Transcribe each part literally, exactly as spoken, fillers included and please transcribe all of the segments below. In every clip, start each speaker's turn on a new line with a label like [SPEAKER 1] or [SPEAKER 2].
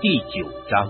[SPEAKER 1] 第九章。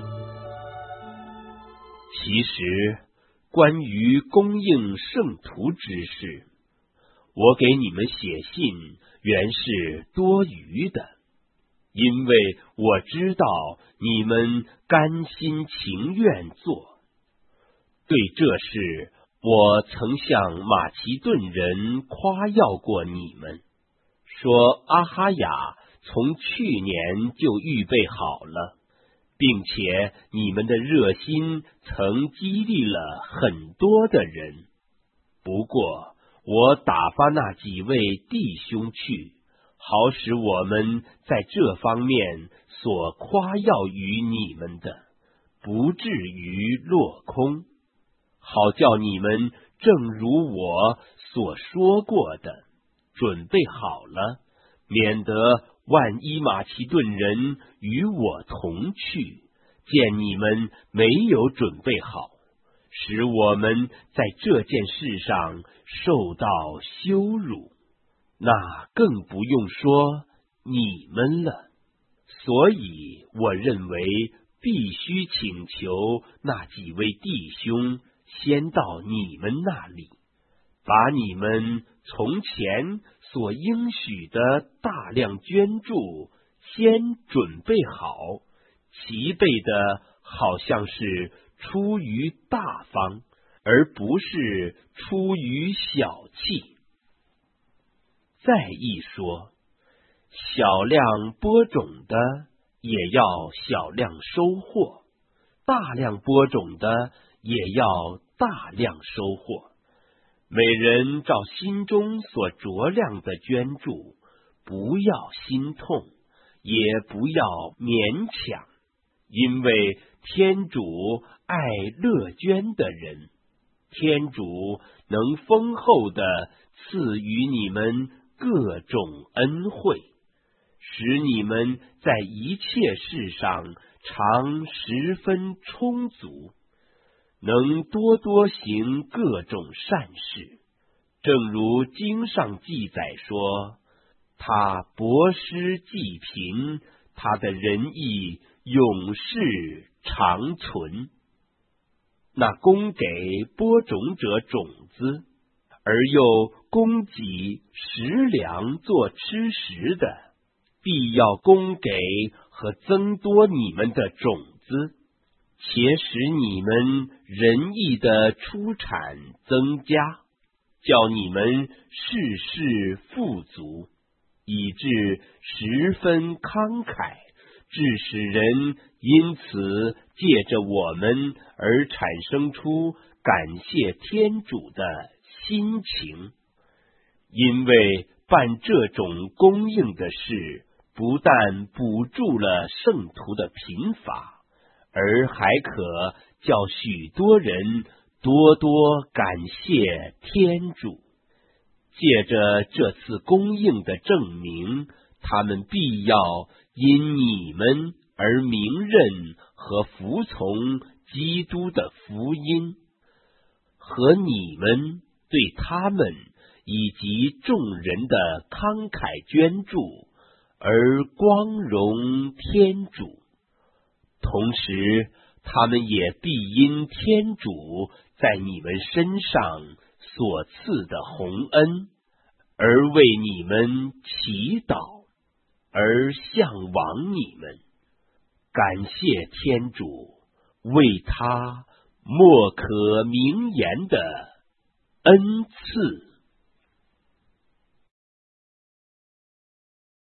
[SPEAKER 1] 其实，关于供应圣徒之事，我给你们写信原是多余的，因为我知道你们甘心情愿做。对这事，我曾向马其顿人夸耀过你们，说阿哈雅从去年就预备好了，并且你们的热心曾激励了很多的人。不过我打发那几位弟兄去，好使我们在这方面所夸耀于你们的，不至于落空，好叫你们正如我所说过的，准备好了，免得万一马其顿人与我同去，见你们没有准备好，使我们在这件事上受到羞辱，那更不用说你们了。所以我认为必须请求那几位弟兄先到你们那里，把你们从前所应许的大量捐助先准备好，齐备的好像是出于大方，而不是出于小气。再一说，小量播种的也要小量收获，大量播种的也要大量收获。每人照心中所酌量的捐助，不要心痛，也不要勉强，因为天主爱乐捐的人，天主能丰厚的赐予你们各种恩惠，使你们在一切事上常十分充足，能多多行各种善事。正如经上记载说，他博施济贫，他的仁义永世长存。那供给播种者种子，而又供给食粮做吃食的，必要供给和增多你们的种子，且使你们仁义的出产增加，叫你们事事富足，以致十分慷慨，致使人因此借着我们而产生出感谢天主的心情。因为办这种供应的事，不但补助了圣徒的贫乏，而还可叫许多人多多感谢天主。借着这次供应的证明，他们必要因你们而明认和服从基督的福音，和你们对他们以及众人的慷慨捐助而光荣天主。同时他们也必因天主在你们身上所赐的洪恩，而为你们祈祷，而向往你们。感谢天主为他莫可名言的恩赐。